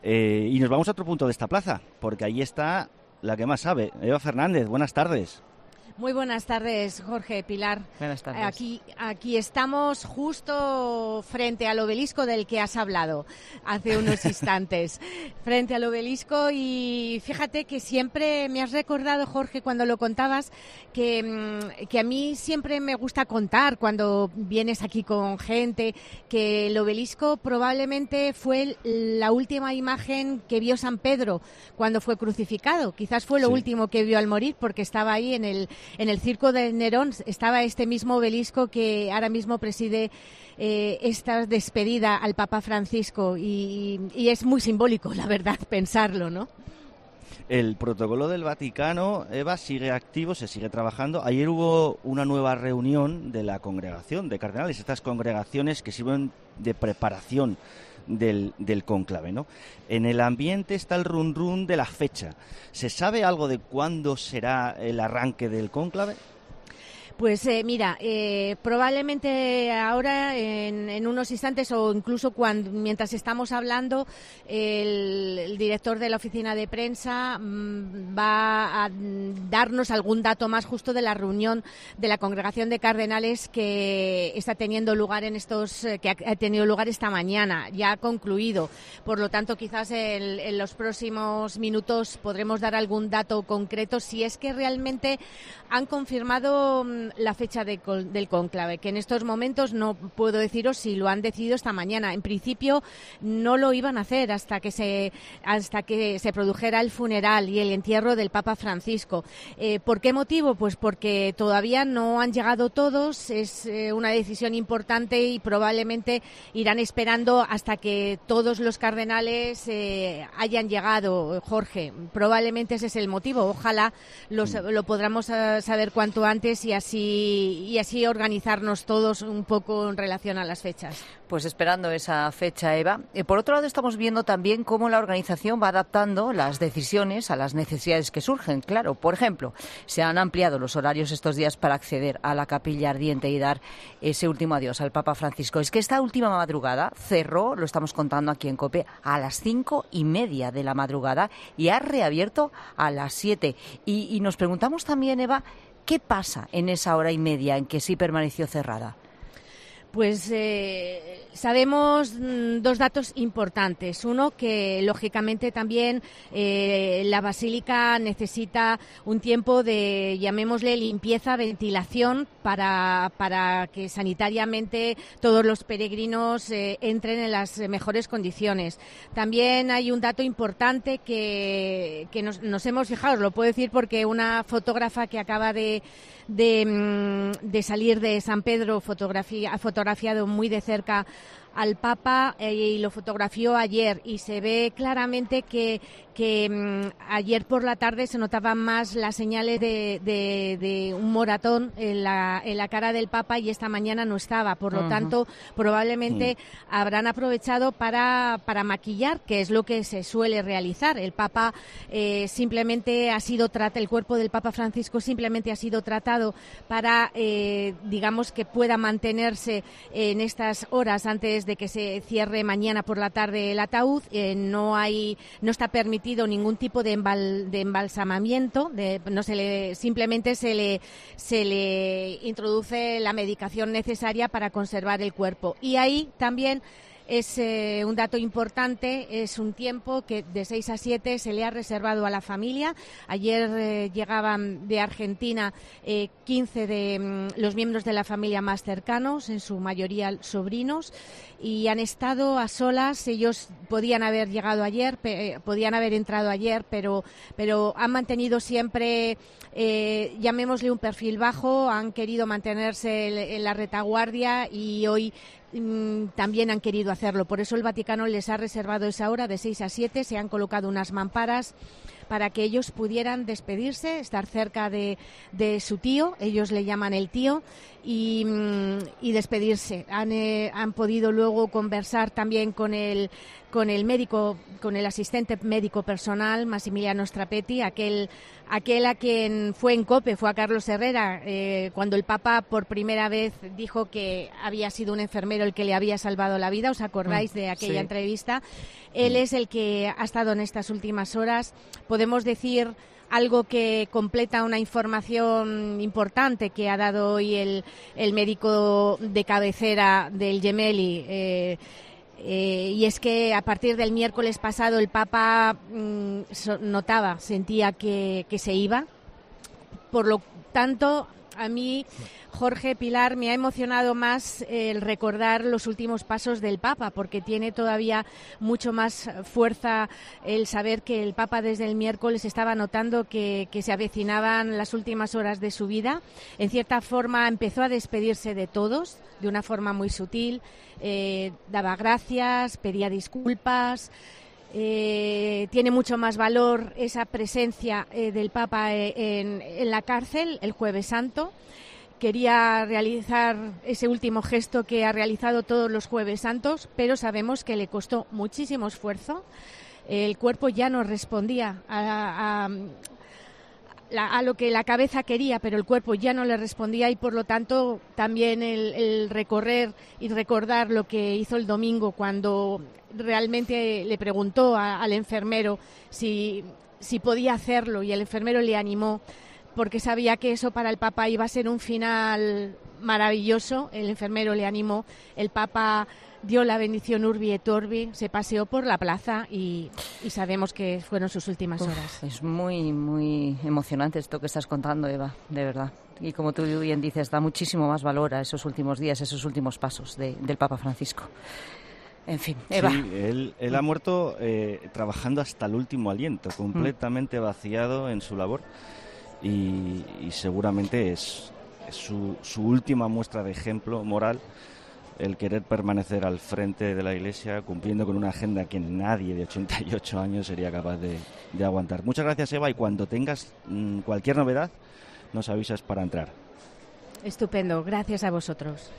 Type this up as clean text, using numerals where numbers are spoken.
Y nos vamos a otro punto de esta plaza, porque ahí está la que más sabe, Eva Fernández. Buenas tardes. Muy buenas tardes, Jorge, Pilar. Buenas tardes. Aquí estamos justo frente al obelisco del que has hablado hace unos instantes. Frente al obelisco, y fíjate que siempre me has recordado, Jorge, cuando lo contabas, que a mí siempre me gusta contar cuando vienes aquí con gente, que el obelisco probableramente fue la última imagen que vio San Pedro cuando fue crucificado. Quizás fue lo último que vio al morir, porque estaba ahí en el circo de Nerón, estaba este mismo obelisco que ahora mismo preside esta despedida al Papa Francisco, y es muy simbólico, la verdad, pensarlo, ¿no? El protocolo del Vaticano, Eva, sigue activo, se sigue trabajando. Ayer hubo una nueva reunión de la congregación de cardenales, estas congregaciones que sirven de preparación del cónclave, ¿no? En el ambiente está el run run de la fecha. ¿Se sabe algo de cuándo será el arranque del cónclave? Pues mira, probablemente ahora en unos instantes, o incluso mientras estamos hablando, el director de la oficina de prensa va a darnos algún dato más justo de la reunión de la congregación de cardenales que está teniendo lugar que ha tenido lugar esta mañana. Ya ha concluido. Por lo tanto, quizás en los próximos minutos podremos dar algún dato concreto, si es que realmente han confirmado la fecha del cónclave, que en estos momentos no puedo deciros si lo han decidido esta mañana. En principio no lo iban a hacer hasta que se produjera el funeral y el entierro del Papa Francisco. ¿Por qué motivo? Pues porque todavía no han llegado todos. Es una decisión importante y probablemente irán esperando hasta que todos los cardenales hayan llegado, Jorge. Probablemente ese es el motivo. Ojalá lo podamos saber cuanto antes y así organizarnos todos un poco en relación a las fechas. Pues esperando esa fecha, Eva. Por otro lado, estamos viendo también cómo la organización va adaptando las decisiones a las necesidades que surgen. Claro, por ejemplo, se han ampliado los horarios estos días para acceder a la capilla ardiente y dar ese último adiós al Papa Francisco. Es que esta última madrugada cerró, lo estamos contando aquí en COPE, a las 5:30 de la madrugada y ha reabierto a las 7. Y nos preguntamos también, Eva, ¿qué pasa en esa hora y media en que sí permaneció cerrada? Pues sabemos dos datos importantes. Uno, que lógicamente también la basílica necesita un tiempo de, llamémosle, limpieza, ventilación, para que sanitariamente todos los peregrinos entren en las mejores condiciones. También hay un dato importante que nos hemos fijado, lo puedo decir porque una fotógrafa que acaba de salir de San Pedro ha fotografiado muy de cerca al Papa y lo fotografió ayer, y se ve claramente que ayer por la tarde se notaban más las señales de un moratón en la cara del Papa, y esta mañana no estaba. Por lo tanto, probablemente habrán aprovechado para maquillar, que es lo que se suele realizar. El Papa simplemente ha sido el cuerpo del Papa Francisco simplemente ha sido tratado para, digamos, que pueda mantenerse en estas horas antes de que se cierre mañana por la tarde el ataúd. No está permitido ningún tipo de embalsamamiento, simplemente se le introduce la medicación necesaria para conservar el cuerpo. Y ahí también es un dato importante, es un tiempo que de 6 a 7 se le ha reservado a la familia. Ayer llegaban de Argentina 15 de los miembros de la familia más cercanos, en su mayoría sobrinos, y han estado a solas. Ellos podían haber llegado ayer, podían haber entrado ayer, pero han mantenido siempre, llamémosle, un perfil bajo. Han querido mantenerse en la retaguardia, y hoy también han querido hacerlo. Por eso el Vaticano les ha reservado esa hora de 6 a 7. Se han colocado unas mamparas para que ellos pudieran despedirse, estar cerca de su tío, ellos le llaman el tío, y despedirse. Han podido luego conversar también con el médico, con el asistente médico personal, Massimiliano Strapetti, aquel a quien fue en COPE, fue a Carlos Herrera, cuando el Papa por primera vez dijo que había sido un enfermero el que le había salvado la vida. ¿Os acordáis de aquella entrevista? Él es el que ha estado en estas últimas horas. Podemos decir algo que completa una información importante que ha dado hoy el médico de cabecera del Gemelli, y es que a partir del miércoles pasado el Papa sentía que se iba. Por lo tanto, a mí, Jorge, Pilar, me ha emocionado más el recordar los últimos pasos del Papa, porque tiene todavía mucho más fuerza el saber que el Papa desde el miércoles estaba notando que se avecinaban las últimas horas de su vida. En cierta forma empezó a despedirse de todos, de una forma muy sutil, daba gracias, pedía disculpas. Tiene mucho más valor esa presencia del Papa en la cárcel el Jueves Santo. Quería realizar ese último gesto que ha realizado todos los Jueves Santos, pero sabemos que le costó muchísimo esfuerzo. El cuerpo ya no respondía a lo que la cabeza quería, pero el cuerpo ya no le respondía, y por lo tanto también el recorrer y recordar lo que hizo el domingo, cuando realmente le preguntó al enfermero si podía hacerlo, y el enfermero le animó, porque sabía que eso para el Papa iba a ser un final maravilloso. El enfermero le animó, el Papa dio la bendición Urbi et Orbi, se paseó por la plaza y sabemos que fueron sus últimas horas. Es muy, muy emocionante esto que estás contando, Eva, de verdad. Y como tú bien dices, da muchísimo más valor a esos últimos días, esos últimos pasos del Papa Francisco. En fin, Eva. Sí, él ha muerto trabajando hasta el último aliento, completamente vaciado en su labor, y seguramente es su última muestra de ejemplo moral, el querer permanecer al frente de la Iglesia, cumpliendo con una agenda que nadie de 88 años sería capaz de aguantar. Muchas gracias, Eva, y cuando tengas cualquier novedad, nos avisas para entrar. Estupendo, gracias a vosotros.